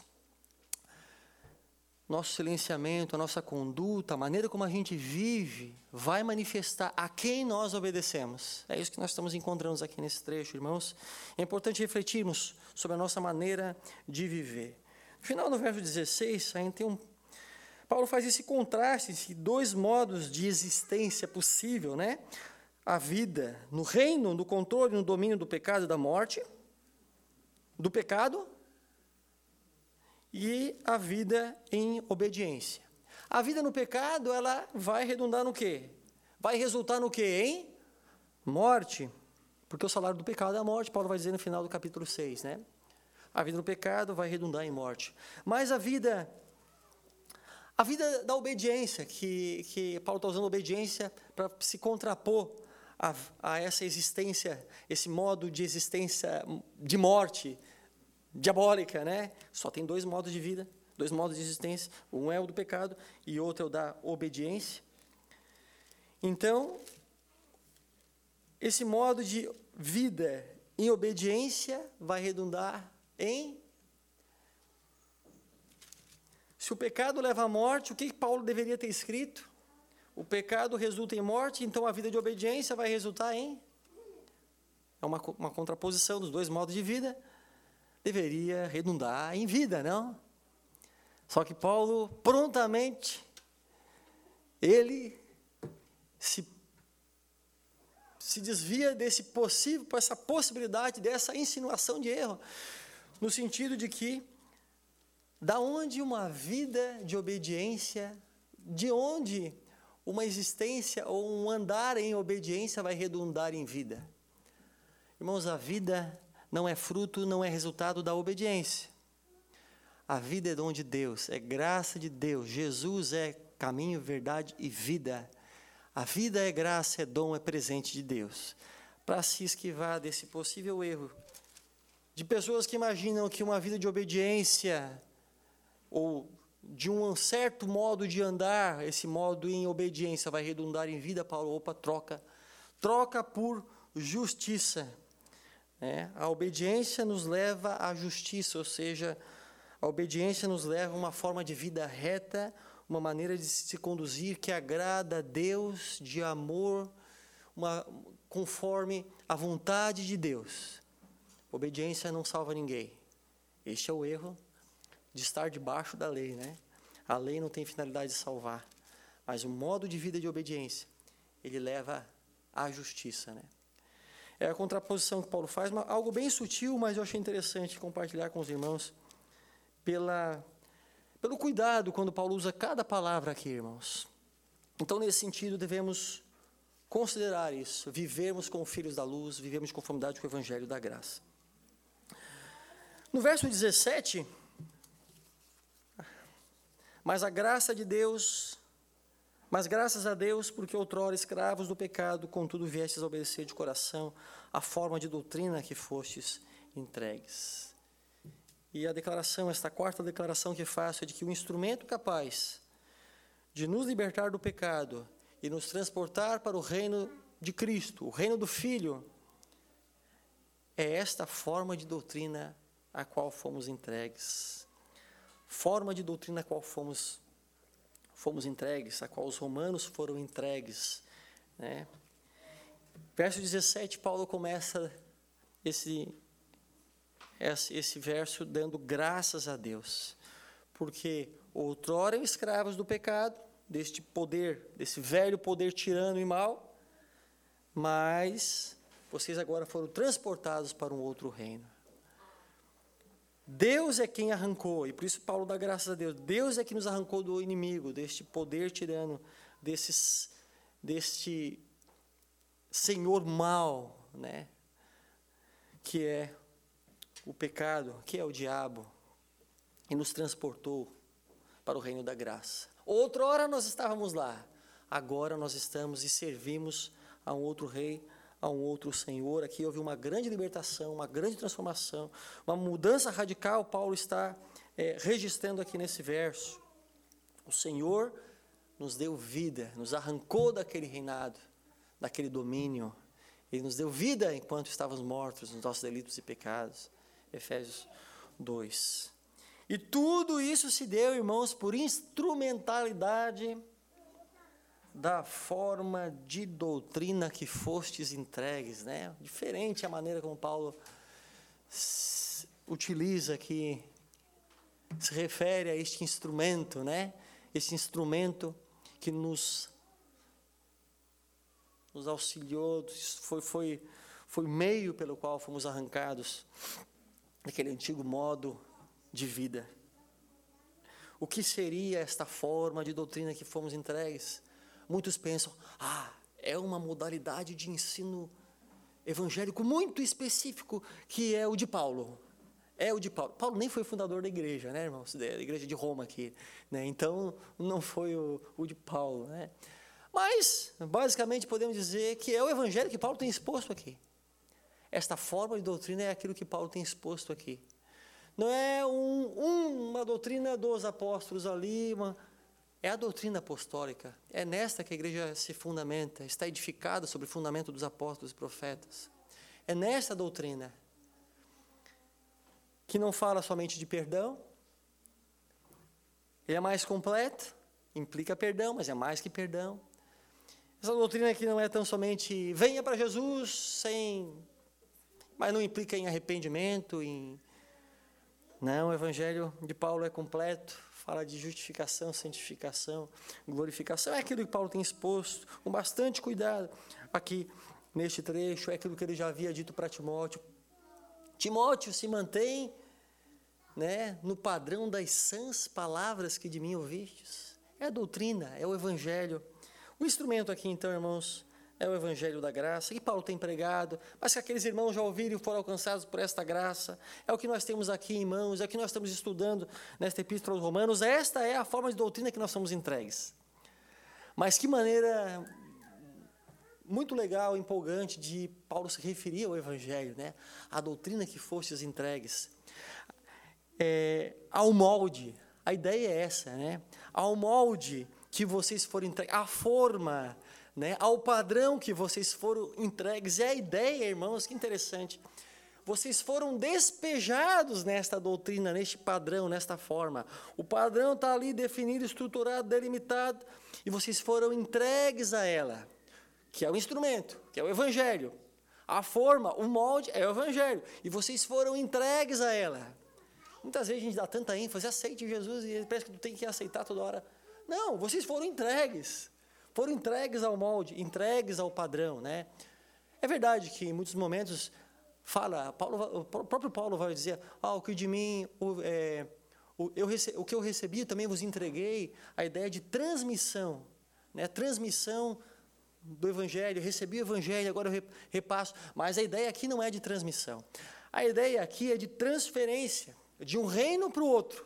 Nosso silenciamento, a nossa conduta, a maneira como a gente vive, vai manifestar a quem nós obedecemos. É isso que nós estamos encontrando aqui nesse trecho, irmãos. É importante refletirmos sobre a nossa maneira de viver. No final do verso dezesseis, a gente tem um, Paulo faz esse contraste, esses dois modos de existência possível, né? A vida no reino, no controle, no domínio do pecado e da morte, do pecado, e a vida em obediência. A vida no pecado, ela vai redundar no quê? Vai resultar no quê, hein? Morte. Porque o salário do pecado é a morte, Paulo vai dizer no final do capítulo seis, né? A vida no pecado vai redundar em morte. Mas a vida, a vida da obediência, que, que Paulo está usando obediência para se contrapor a, a essa existência, esse modo de existência de morte, diabólica, né? Só tem dois modos de vida, dois modos de existência. Um é o do pecado e outro é o da obediência. Então, esse modo de vida em obediência vai redundar em... Se o pecado leva à morte, o que Paulo deveria ter escrito? O pecado resulta em morte, então a vida de obediência vai resultar em... É uma, uma contraposição dos dois modos de vida. Deveria redundar em vida, não? Só que Paulo, prontamente, ele se, se desvia desse possível, essa possibilidade, dessa insinuação de erro, no sentido de que, da onde uma vida de obediência, de onde uma existência ou um andar em obediência vai redundar em vida? Irmãos, a vida não é fruto, não é resultado da obediência. A vida é dom de Deus, é graça de Deus. Jesus é caminho, verdade e vida. A vida é graça, é dom, é presente de Deus. Para se esquivar desse possível erro, de pessoas que imaginam que uma vida de obediência, ou de um certo modo de andar, esse modo em obediência vai redundar em vida, Paulo, opa, troca. Troca por justiça. É, a obediência nos leva à justiça, ou seja, a obediência nos leva a uma forma de vida reta, uma maneira de se conduzir que agrada a Deus, de amor, uma, conforme a vontade de Deus. Obediência não salva ninguém. Este é o erro de estar debaixo da lei, né? A lei não tem finalidade de salvar, mas o modo de vida de obediência, ele leva à justiça, né? É a contraposição que Paulo faz, algo bem sutil, mas eu achei interessante compartilhar com os irmãos, pela, pelo cuidado quando Paulo usa cada palavra aqui, irmãos. Então, nesse sentido, devemos considerar isso, vivermos como filhos da luz, vivermos de conformidade com o Evangelho da graça. No verso dezessete, mas a graça de Deus... Mas graças a Deus, porque outrora escravos do pecado, contudo viestes a obedecer de coração a forma de doutrina que fostes entregues. E a declaração, esta quarta declaração que faço, é de que o instrumento capaz de nos libertar do pecado e nos transportar para o reino de Cristo, o reino do Filho, é esta forma de doutrina a qual fomos entregues. Forma de doutrina a qual fomos fomos entregues, a qual os romanos foram entregues, né? Verso dezessete, Paulo começa esse, esse, esse verso dando graças a Deus, porque outrora eram escravos do pecado, deste poder, desse velho poder tirano e mau, mas vocês agora foram transportados para um outro reino. Deus é quem arrancou, e por isso Paulo dá graças a Deus, Deus é que nos arrancou do inimigo, deste poder tirano, desses, deste senhor mau, né, que é o pecado, que é o diabo, e nos transportou para o reino da graça. Outrora nós estávamos lá, agora nós estamos e servimos a um outro rei, a um outro Senhor. Aqui houve uma grande libertação, uma grande transformação, uma mudança radical. Paulo está é, registrando aqui nesse verso. O Senhor nos deu vida, nos arrancou daquele reinado, daquele domínio. Ele nos deu vida enquanto estávamos mortos nos nossos delitos e pecados. Efésios dois. E tudo isso se deu, irmãos, por instrumentalidade da forma de doutrina que fostes entregues, né? Diferente a maneira como Paulo utiliza aqui, se refere a este instrumento, né? Este instrumento que nos, nos auxiliou, foi, foi, foi meio pelo qual fomos arrancados daquele antigo modo de vida. O que seria esta forma de doutrina que fomos entregues? Muitos pensam, ah, é uma modalidade de ensino evangélico muito específico, que é o de Paulo. É o de Paulo. Paulo nem foi fundador da igreja, né, irmãos? Da igreja de Roma aqui, né? Então, não foi o, o de Paulo, né? Mas, basicamente, podemos dizer que é o evangelho que Paulo tem exposto aqui. Esta forma de doutrina é aquilo que Paulo tem exposto aqui. Não é um, um, uma doutrina dos apóstolos ali, uma... É a doutrina apostólica, é nesta que a igreja se fundamenta, está edificada sobre o fundamento dos apóstolos e profetas. É nesta doutrina que não fala somente de perdão, ele é mais completo, implica perdão, mas é mais que perdão. Essa doutrina que não é tão somente venha para Jesus, sem, mas não implica em arrependimento, em... Não, o evangelho de Paulo é completo. Fala de justificação, santificação, glorificação. É aquilo que Paulo tem exposto com bastante cuidado aqui neste trecho. É aquilo que ele já havia dito para Timóteo. Timóteo, se mantém, né, no padrão das sãs palavras que de mim ouvistes. É a doutrina, é o evangelho. O instrumento aqui, então, irmãos, é o evangelho da graça, que Paulo tem pregado, mas que aqueles irmãos já ouviram e foram alcançados por esta graça. É o que nós temos aqui em mãos, é o que nós estamos estudando nesta Epístola aos Romanos. Esta é a forma de doutrina que nós somos entregues. Mas que maneira muito legal, empolgante de Paulo se referir ao evangelho, né? A doutrina que fostes entregues. É, ao molde, a ideia é essa, né? Ao molde que vocês foram entregues, a forma, né, ao padrão que vocês foram entregues. É a ideia, irmãos, que interessante. Vocês foram despejados nesta doutrina, neste padrão, nesta forma. O padrão está ali definido, estruturado, delimitado, e vocês foram entregues a ela, que é o instrumento, que é o evangelho. A forma, o molde é o evangelho, e vocês foram entregues a ela. Muitas vezes a gente dá tanta ênfase, aceite Jesus, e parece que tu tem que aceitar toda hora. Não, vocês foram entregues. Foram entregues ao molde, entregues ao padrão, né? É verdade que em muitos momentos fala, Paulo, o próprio Paulo vai dizer, ah, o que de mim, o, é, o, eu rece, o que eu recebi também vos entreguei, a ideia de transmissão, né? Transmissão do evangelho, eu recebi o evangelho, agora eu repasso, mas a ideia aqui não é de transmissão, a ideia aqui é de transferência, de um reino para o outro.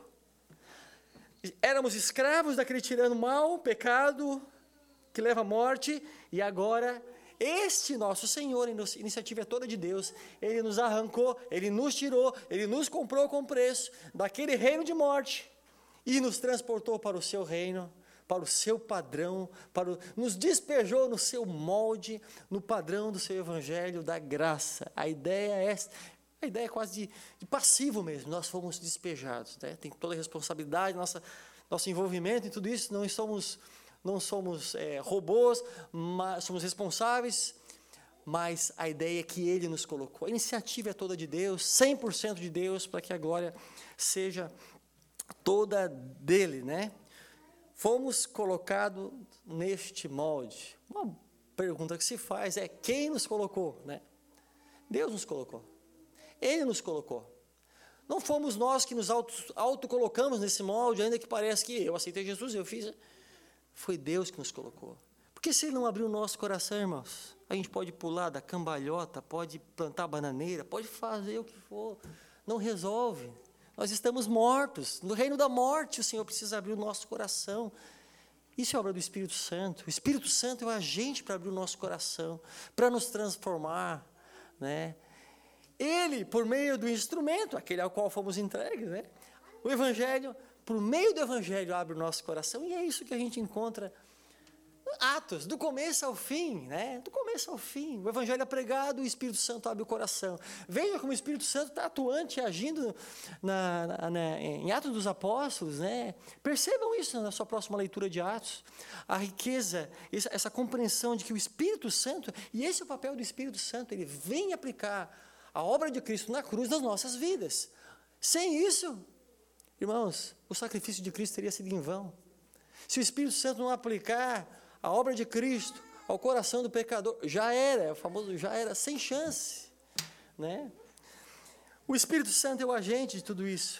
Éramos escravos daquele tirano mau, pecado, que leva à morte, e agora este nosso Senhor, a iniciativa é toda de Deus, Ele nos arrancou, Ele nos tirou, Ele nos comprou com preço daquele reino de morte e nos transportou para o seu reino, para o seu padrão, para o, nos despejou no seu molde, no padrão do seu evangelho da graça. A ideia é essa, a ideia é quase de, de passivo mesmo, nós fomos despejados, né? Tem toda a responsabilidade, nossa, nosso envolvimento em tudo isso, não somos... Não somos é, robôs, mas somos responsáveis, mas a ideia é que Ele nos colocou. A iniciativa é toda de Deus, cem por cento de Deus, para que a glória seja toda dele, né? Fomos colocados neste molde. Uma pergunta que se faz é: quem nos colocou, né? Deus nos colocou. Ele nos colocou. Não fomos nós que nos auto, autocolocamos nesse molde, ainda que pareça que eu aceitei Jesus, eu fiz. Foi Deus que nos colocou. Porque se Ele não abrir o nosso coração, irmãos, a gente pode pular da cambalhota, pode plantar bananeira, pode fazer o que for, não resolve. Nós estamos mortos. No reino da morte, o Senhor precisa abrir o nosso coração. Isso é obra do Espírito Santo. O Espírito Santo é o agente para abrir o nosso coração, para nos transformar, né? Ele, por meio do instrumento, aquele ao qual fomos entregues, né? O Evangelho, por meio do Evangelho, abre o nosso coração, e é isso que a gente encontra Atos, do começo ao fim, né? Do começo ao fim. O Evangelho é pregado, o Espírito Santo abre o coração. Veja como o Espírito Santo está atuante e agindo na, na, na, em Atos dos Apóstolos, né? Percebam isso na sua próxima leitura de Atos. A riqueza, essa, essa compreensão de que o Espírito Santo, e esse é o papel do Espírito Santo, ele vem aplicar a obra de Cristo na cruz nas nossas vidas. Sem isso, irmãos, o sacrifício de Cristo teria sido em vão. Se o Espírito Santo não aplicar a obra de Cristo ao coração do pecador, já era, o famoso já era, sem chance, né? O Espírito Santo é o agente de tudo isso.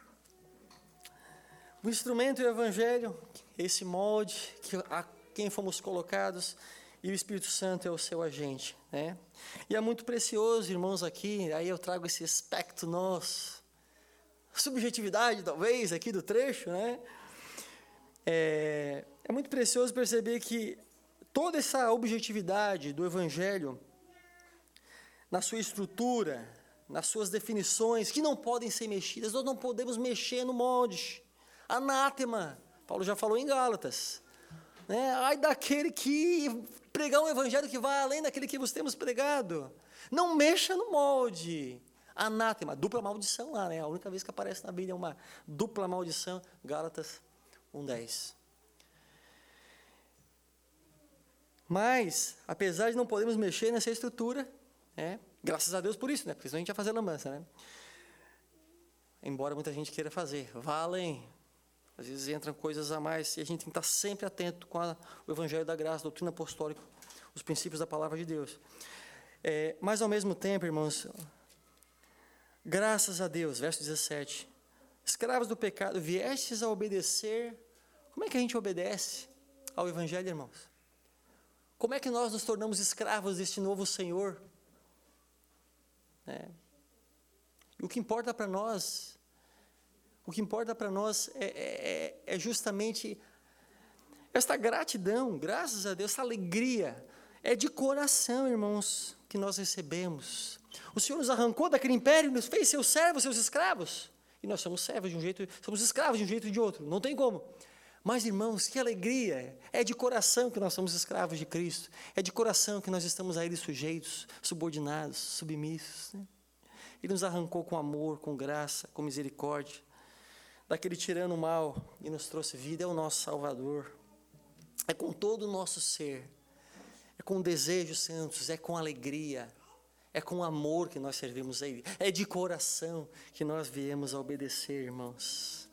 O instrumento é o Evangelho, esse molde que, a quem fomos colocados, e o Espírito Santo é o seu agente, né? E é muito precioso, irmãos, aqui, aí eu trago esse aspecto nosso, subjetividade, talvez, aqui do trecho, né? É, é muito precioso perceber que toda essa objetividade do Evangelho, na sua estrutura, nas suas definições, que não podem ser mexidas, nós não podemos mexer no molde. Anátema, Paulo já falou em Gálatas, né? Ai daquele que pregar um Evangelho que vai além daquele que vos temos pregado. Não mexa no molde. Anátema, dupla maldição lá, né? A única vez que aparece na Bíblia é uma dupla maldição, Gálatas um, dez. Mas, apesar de não podermos mexer nessa estrutura, né, graças a Deus por isso, né, porque senão a gente ia fazer lambança, né? Embora muita gente queira fazer, vá além. Às vezes entram coisas a mais, e a gente tem que estar sempre atento com a, o Evangelho da Graça, a doutrina apostólica, os princípios da Palavra de Deus. É, mas, ao mesmo tempo, irmãos, graças a Deus, verso dezessete, escravos do pecado, viestes a obedecer. Como é que a gente obedece ao Evangelho, irmãos? Como é que nós nos tornamos escravos deste novo Senhor? É. O que importa para nós, o que importa para nós é, é, é justamente esta gratidão, graças a Deus, essa alegria, é de coração, irmãos, que nós recebemos. O Senhor nos arrancou daquele império, nos fez seus servos, seus escravos. E nós somos servos de um jeito, somos escravos de um jeito ou de outro, não tem como. Mas, irmãos, que alegria, é de coração que nós somos escravos de Cristo, é de coração que nós estamos a Ele sujeitos, subordinados, submissos, né? Ele nos arrancou com amor, com graça, com misericórdia, daquele tirano mal e nos trouxe vida, é o nosso Salvador. É com todo o nosso ser, é com desejos santos, é com alegria, é com amor que nós servimos a Ele, é de coração que nós viemos a obedecer, irmãos.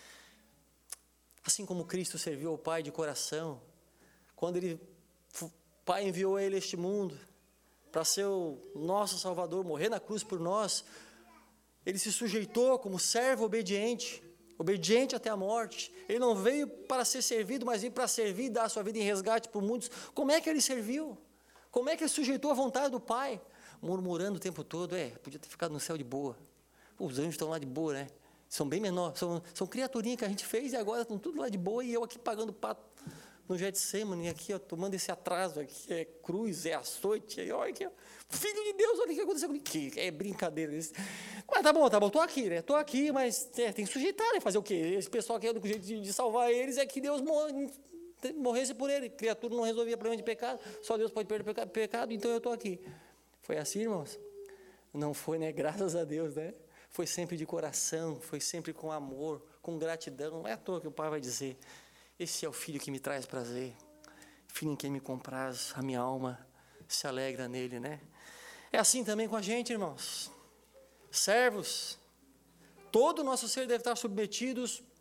Assim como Cristo serviu ao Pai de coração, quando ele, o Pai enviou Ele a este mundo, para ser o nosso Salvador, morrer na cruz por nós, Ele se sujeitou como servo obediente, obediente até a morte. Ele não veio para ser servido, mas veio para servir e dar a sua vida em resgate por muitos. Como é que Ele serviu? Como é que Ele sujeitou a vontade do Pai? Murmurando o tempo todo, é, podia ter ficado no céu de boa. Pô, os anjos estão lá de boa, né? São bem menores, são, são criaturinhas que a gente fez e agora estão tudo lá de boa e eu aqui pagando pato no Getsemane, aqui, ó, tomando esse atraso aqui, é cruz, é açoite, é, olha aqui, ó, filho de Deus, olha o que aconteceu comigo, que é brincadeira. Mas tá bom, tá bom, tô aqui, né, tô aqui, mas é, tem que sujeitar, né, fazer o quê? Esse pessoal que é do jeito de, de salvar eles é que Deus morre, morresse por ele, criatura não resolvia problema de pecado, só Deus pode perder pecado, pecado, então eu tô aqui. Foi assim, irmãos? Não foi, né, graças a Deus, né? Foi sempre de coração, foi sempre com amor, com gratidão. Não é à toa que o Pai vai dizer, esse é o Filho que me traz prazer, Filho em quem me compraz, a minha alma se alegra nele, né? É assim também com a gente, irmãos. Servos, todo o nosso ser deve estar submetidos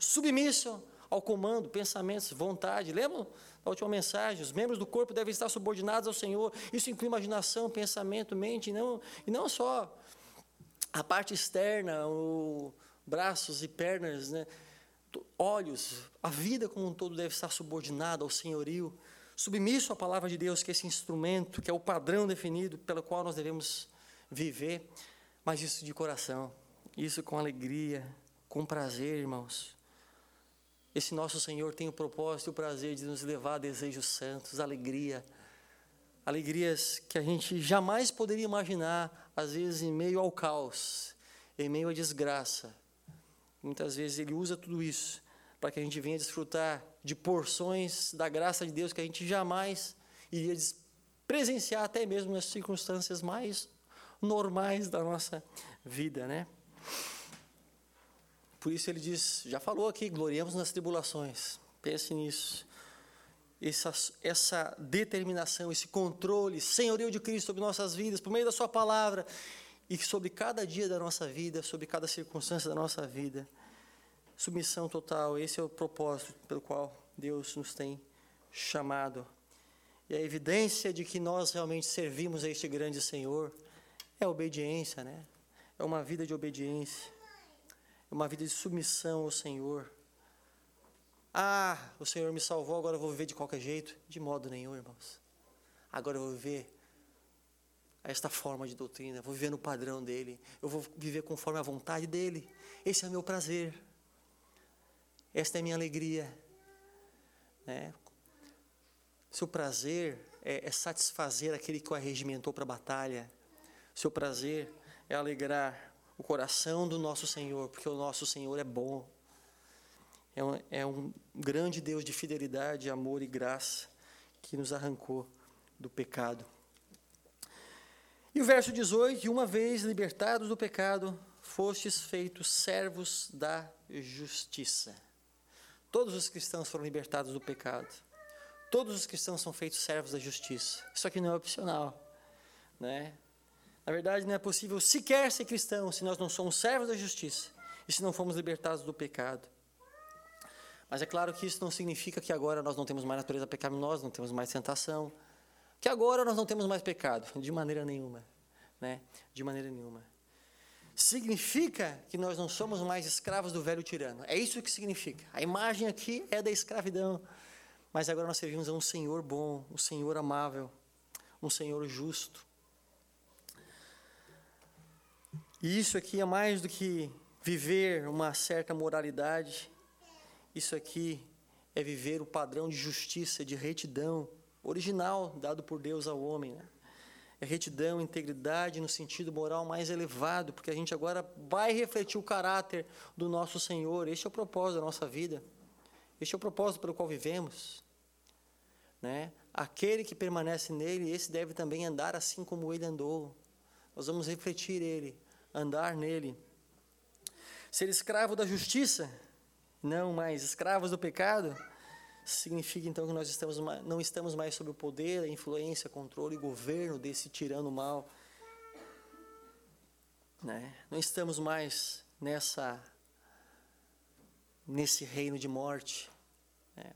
submisso ao comando, pensamentos, vontade. Lembram da última mensagem? Os membros do corpo devem estar subordinados ao Senhor. Isso inclui imaginação, pensamento, mente, e não, e não só a parte externa, o braços e pernas, né? Olhos. A vida como um todo deve estar subordinada ao senhorio, submisso à palavra de Deus, que é esse instrumento, que é o padrão definido pelo qual nós devemos viver, mas isso de coração, isso com alegria, com prazer, irmãos. Esse nosso Senhor tem o propósito e o prazer de nos levar a desejos santos, alegria, alegrias que a gente jamais poderia imaginar, às vezes em meio ao caos, em meio à desgraça. Muitas vezes Ele usa tudo isso para que a gente venha desfrutar de porções da graça de Deus que a gente jamais iria presenciar, até mesmo nas circunstâncias mais normais da nossa vida, né? Por isso Ele diz, já falou aqui, gloriamos nas tribulações. Pense nisso. Essa, essa determinação, esse controle, senhorio de Cristo sobre nossas vidas, por meio da sua palavra, e sobre cada dia da nossa vida, sobre cada circunstância da nossa vida. Submissão total, esse é o propósito pelo qual Deus nos tem chamado. E a evidência de que nós realmente servimos a este grande Senhor é a obediência, né? É uma vida de obediência, é uma vida de submissão ao Senhor. Ah, o Senhor me salvou, agora eu vou viver de qualquer jeito? De modo nenhum, irmãos. Agora eu vou viver esta forma de doutrina, vou viver no padrão dEle, eu vou viver conforme a vontade dEle. Esse é o meu prazer, esta é a minha alegria, né? Seu prazer é, é satisfazer aquele que o arregimentou para a batalha. Seu prazer é alegrar o coração do nosso Senhor, porque o nosso Senhor é bom. É um, é um grande Deus de fidelidade, amor e graça, que nos arrancou do pecado. E o verso dezoito, e uma vez libertados do pecado, fostes feitos servos da justiça. Todos os cristãos foram libertados do pecado. Todos os cristãos são feitos servos da justiça. Isso aqui não é opcional, né? Na verdade, não é possível sequer ser cristão se nós não somos servos da justiça e se não fomos libertados do pecado. Mas é claro que isso não significa que agora nós não temos mais natureza pecaminosa, não temos mais tentação, que agora nós não temos mais pecado, de maneira nenhuma, né? De maneira nenhuma. Significa que nós não somos mais escravos do velho tirano. É isso que significa. A imagem aqui é da escravidão, mas agora nós servimos a um Senhor bom, um Senhor amável, um Senhor justo. E isso aqui é mais do que viver uma certa moralidade. Isso aqui é viver o padrão de justiça, de retidão original dado por Deus ao homem, né? É retidão, integridade no sentido moral mais elevado, porque a gente agora vai refletir o caráter do nosso Senhor. Este é o propósito da nossa vida. Este é o propósito pelo qual vivemos, né? Aquele que permanece nele, esse deve também andar assim como ele andou. Nós vamos refletir ele, andar nele. Ser escravo da justiça, não mais escravos do pecado, significa então que nós estamos, não estamos mais sob o poder, a influência, controle e governo desse tirano mau, né? Não estamos mais nessa, nesse reino de morte, né?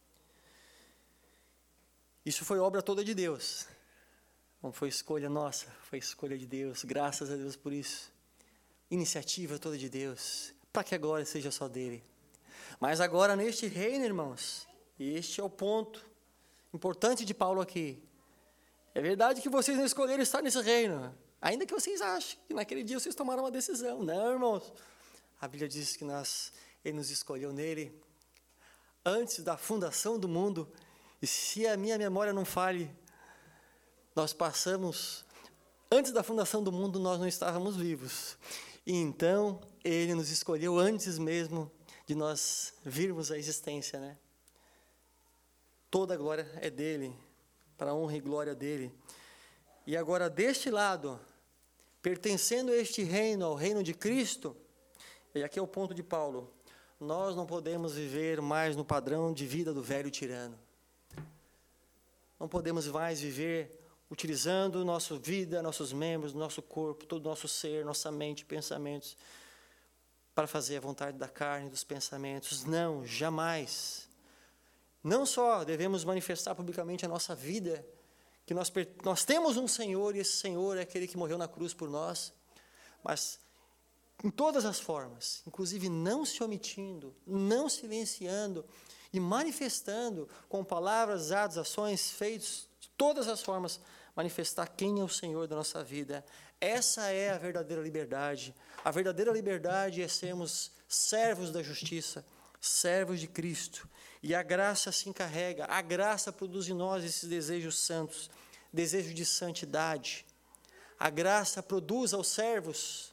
Isso foi obra toda de Deus, não foi escolha nossa, foi escolha de Deus, graças a Deus por isso. Iniciativa toda de Deus, para que a glória seja só dele. Mas agora neste reino, irmãos, e este é o ponto importante de Paulo aqui. É verdade que vocês não escolheram estar nesse reino, ainda que vocês achem que naquele dia vocês tomaram uma decisão. Não, irmãos. A Bíblia diz que nós, Ele nos escolheu nele antes da fundação do mundo. E se a minha memória não falhe, nós passamos, antes da fundação do mundo, nós não estávamos vivos. E então, Ele nos escolheu antes mesmo de nós virmos à existência, né? Toda a glória é dele, para a honra e glória dele. E agora, deste lado, pertencendo a este reino, ao reino de Cristo, e aqui é o ponto de Paulo, nós não podemos viver mais no padrão de vida do velho tirano. Não podemos mais viver utilizando nossa vida, nossos membros, nosso corpo, todo o nosso ser, nossa mente, pensamentos, para fazer a vontade da carne e dos pensamentos. Não, jamais. Não só devemos manifestar publicamente a nossa vida, que nós, nós temos um Senhor, e esse Senhor é aquele que morreu na cruz por nós, mas em todas as formas, inclusive não se omitindo, não silenciando e manifestando com palavras, atos, ações, feitos, de todas as formas, manifestar quem é o Senhor da nossa vida. Essa é a verdadeira liberdade. A verdadeira liberdade é sermos servos da justiça, servos de Cristo. E a graça se encarrega, a graça produz em nós esses desejos santos, desejo de santidade. A graça produz aos servos,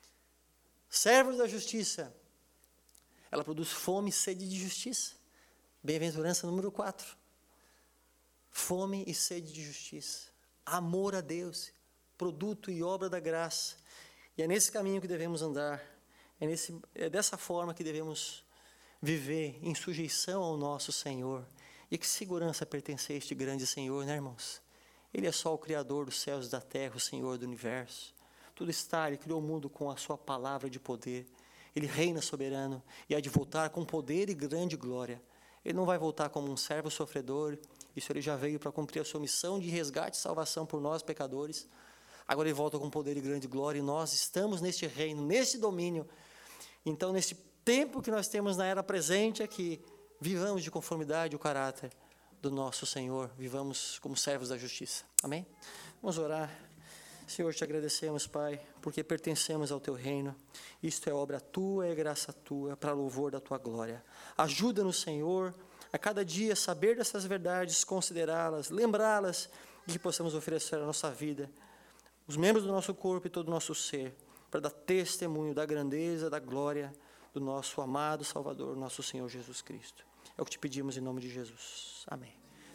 servos da justiça, ela produz fome e sede de justiça. Bem-aventurança número quatro. Fome e sede de justiça. Amor a Deus, produto e obra da graça. E é nesse caminho que devemos andar. É, nesse, é dessa forma que devemos viver em sujeição ao nosso Senhor. E que segurança pertence a este grande Senhor, né, irmãos? Ele é só o Criador dos céus e da terra, o Senhor do universo. Tudo está, Ele criou o mundo com a sua palavra de poder. Ele reina soberano e há de voltar com poder e grande glória. Ele não vai voltar como um servo sofredor. Isso ele já veio para cumprir a sua missão de resgate e salvação por nós, pecadores. Agora ele volta com poder e grande glória, e nós estamos neste reino, neste domínio. Então, neste tempo que nós temos na era presente, é que vivamos de conformidade o caráter do nosso Senhor, vivamos como servos da justiça. Amém? Vamos orar. Senhor, te agradecemos, Pai, porque pertencemos ao teu reino. Isto é obra tua, é graça tua, para louvor da tua glória. Ajuda-nos, Senhor, a cada dia saber dessas verdades, considerá-las, lembrá-las, e que possamos oferecer a nossa vida, os membros do nosso corpo e todo o nosso ser, para dar testemunho da grandeza, da glória do nosso amado Salvador, nosso Senhor Jesus Cristo. É o que te pedimos em nome de Jesus. Amém.